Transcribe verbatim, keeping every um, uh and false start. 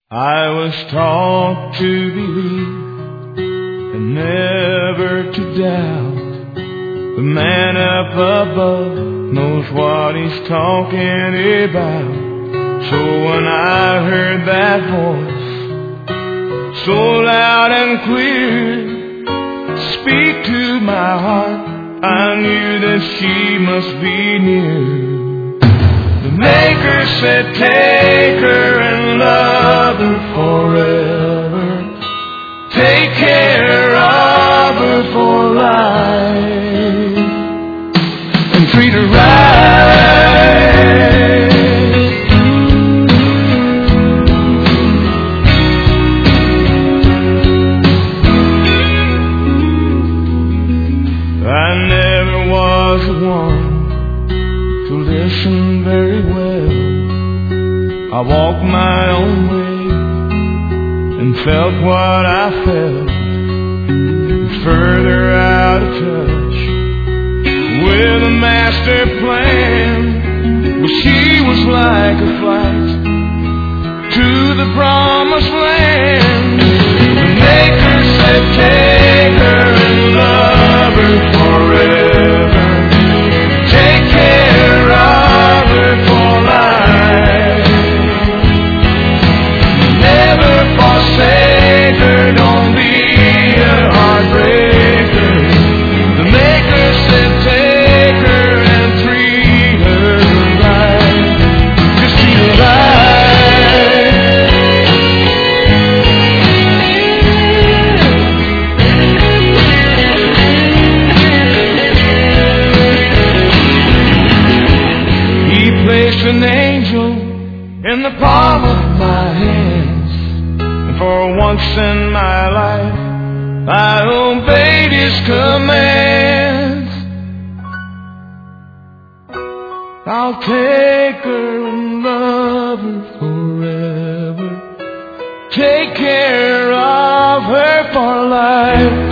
I was taught to believe and never to doubt. The man up above knows what he's talking about. So when I heard that voice so loud and clear speak to my heart, I knew that she must be near. The Maker said, take her and love her forever. Take care of her for life and treat her right. I never was the one to listen very well. I walked my own way and felt what I felt, further out of touch with a master plan. But she was like a flight to the promised land. The Maker said, take her and love her forever. Take care of her for life. Never forsake her, don't be a heartbreaker. The Maker said, take her and treat her right. Just treat her an angel in the palm of my hands, and for once in my life I obeyed his commands. I'll take her and love her forever. Take care of her for life.